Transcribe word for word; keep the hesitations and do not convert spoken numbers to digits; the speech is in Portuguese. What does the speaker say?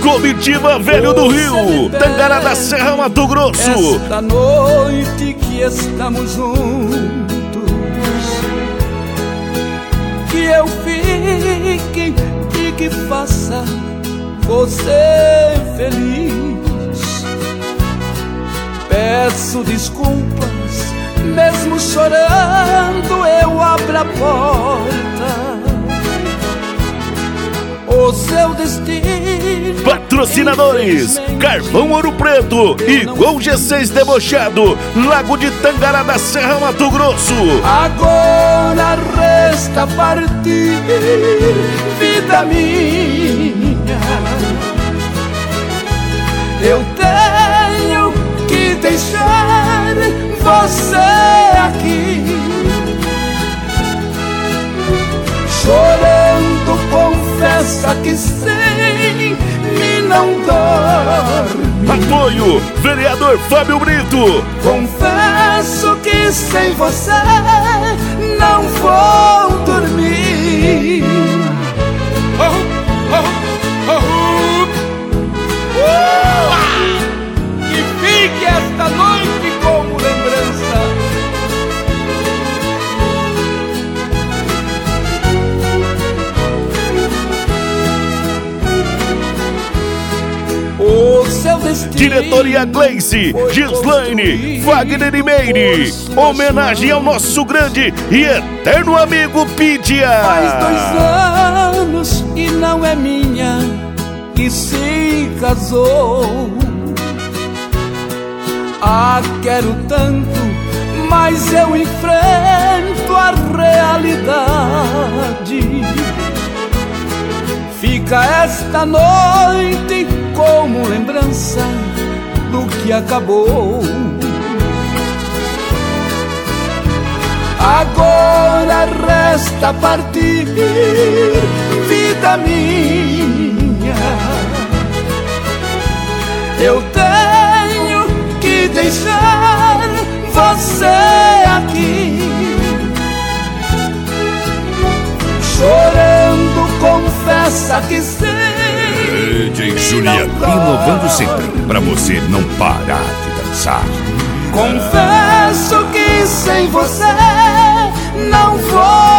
Comitiva Velho do Rio, Tangará da Serra, Mato Grosso. Esta noite que estamos juntos, que eu fique e que faça você feliz. Peço desculpas, mesmo chorando eu abro a porta. O seu destino. Patrocinadores: Carvão Ouro Preto e Gol G seis Debochado, Lago de Tangará da Serra, Mato Grosso. Agora resta partir, vida minha. Eu tenho que deixar você aqui, chorando, confessa que sem mim não dorme. Apoio: Vereador Fábio Brito. Confesso que sem você não vou dormir. Oh, oh, oh, oh. Uh! Que fique esta noite como lembrança. O seu destino. Diretoria Gleice, Gislaine, Wagner e Meire. Homenagem ao nosso grande e eterno amigo Pidia. Faz dois anos e não é minha que se casou. Ah, quero tanto, mas eu enfrento a realidade. Fica esta noite como lembrança do que acabou. Agora resta partir, vida minha. Eu tenho que deixar você aqui, chorando, confessa que sei. D J Juliano, inovando sempre, pra você não parar de dançar. Confesso que sem você não vou